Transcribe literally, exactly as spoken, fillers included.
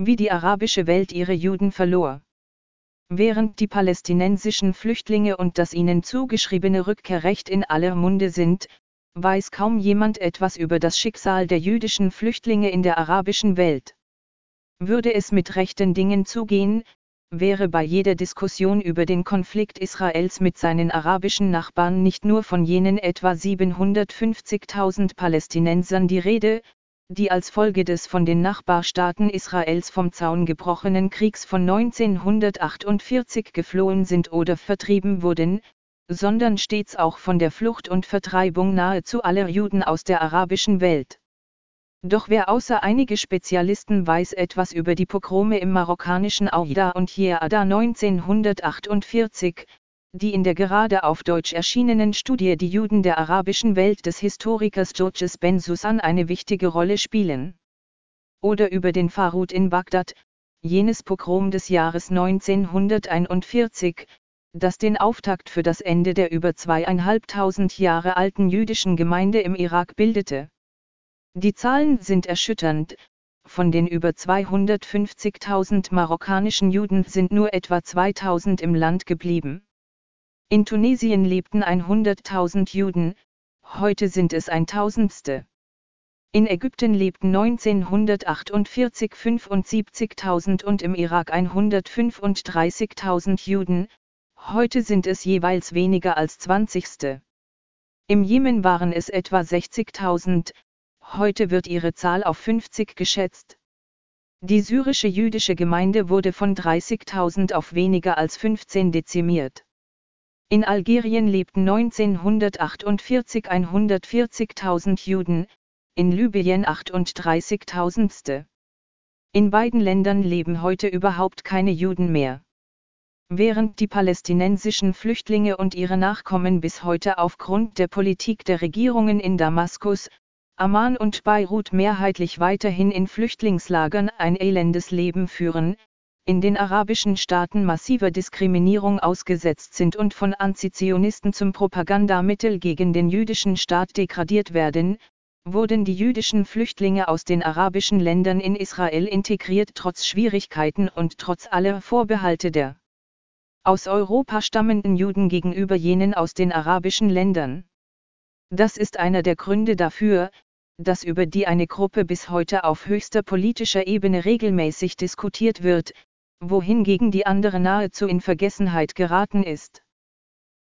wie die arabische Welt ihre Juden verlor. Während die palästinensischen Flüchtlinge und das ihnen zugeschriebene Rückkehrrecht in aller Munde sind, weiß kaum jemand etwas über das Schicksal der jüdischen Flüchtlinge in der arabischen Welt. Würde es mit rechten Dingen zugehen, wäre bei jeder Diskussion über den Konflikt Israels mit seinen arabischen Nachbarn nicht nur von jenen etwa siebenhundertfünfzigtausend Palästinensern die Rede, die als Folge des von den Nachbarstaaten Israels vom Zaun gebrochenen Kriegs von neunzehnhundertachtundvierzig geflohen sind oder vertrieben wurden, sondern stets auch von der Flucht und Vertreibung nahezu aller Juden aus der arabischen Welt. Doch wer außer einige Spezialisten weiß etwas über die Pogrome im marokkanischen Ouida und Jeada neunzehnhundertachtundvierzig, die in der gerade auf Deutsch erschienenen Studie Die Juden der arabischen Welt des Historikers Georges Ben Susan eine wichtige Rolle spielen. Oder über den Farud in Bagdad, jenes Pogrom des Jahres neunzehnhunderteinundvierzig, das den Auftakt für das Ende der über zweieinhalbtausend Jahre alten jüdischen Gemeinde im Irak bildete. Die Zahlen sind erschütternd, von den über zweihundertfünfzigtausend marokkanischen Juden sind nur etwa zweitausend im Land geblieben. In Tunesien lebten hunderttausend Juden, heute sind es ein Tausendste. In Ägypten lebten neunzehnhundertachtundvierzig fünfundsiebzigtausend und im Irak hundertfünfunddreißigtausend Juden, heute sind es jeweils weniger als zwanzigste. Im Jemen waren es etwa sechzigtausend, heute wird ihre Zahl auf fünfzig geschätzt. Die syrische jüdische Gemeinde wurde von dreißigtausend auf weniger als fünfzehn dezimiert. In Algerien lebten neunzehnhundertachtundvierzig hundertvierzigtausend Juden, in Libyen achtunddreißigtausendste. In beiden Ländern leben heute überhaupt keine Juden mehr. Während die palästinensischen Flüchtlinge und ihre Nachkommen bis heute aufgrund der Politik der Regierungen in Damaskus, Amman und Beirut mehrheitlich weiterhin in Flüchtlingslagern ein elendes Leben führen, in den arabischen Staaten massiver Diskriminierung ausgesetzt sind und von Antizionisten zum Propagandamittel gegen den jüdischen Staat degradiert werden, wurden die jüdischen Flüchtlinge aus den arabischen Ländern in Israel integriert trotz Schwierigkeiten und trotz aller Vorbehalte der aus Europa stammenden Juden gegenüber jenen aus den arabischen Ländern. Das ist einer der Gründe dafür, dass über die eine Gruppe bis heute auf höchster politischer Ebene regelmäßig diskutiert wird, wohingegen die andere nahezu in Vergessenheit geraten ist.